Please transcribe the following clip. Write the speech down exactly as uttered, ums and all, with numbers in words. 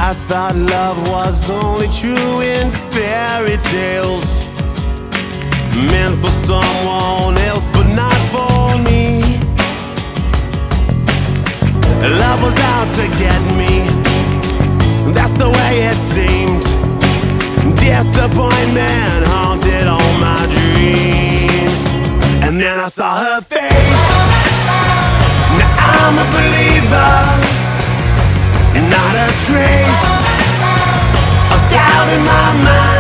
I thought love was only true in fairy tales, meant for someone else but not for me. Love was out to get me, that's the way it seemed. Disappointment haunted all my dreams. And then I saw her face. Now I'm a believer, not a trace of doubt in my mind.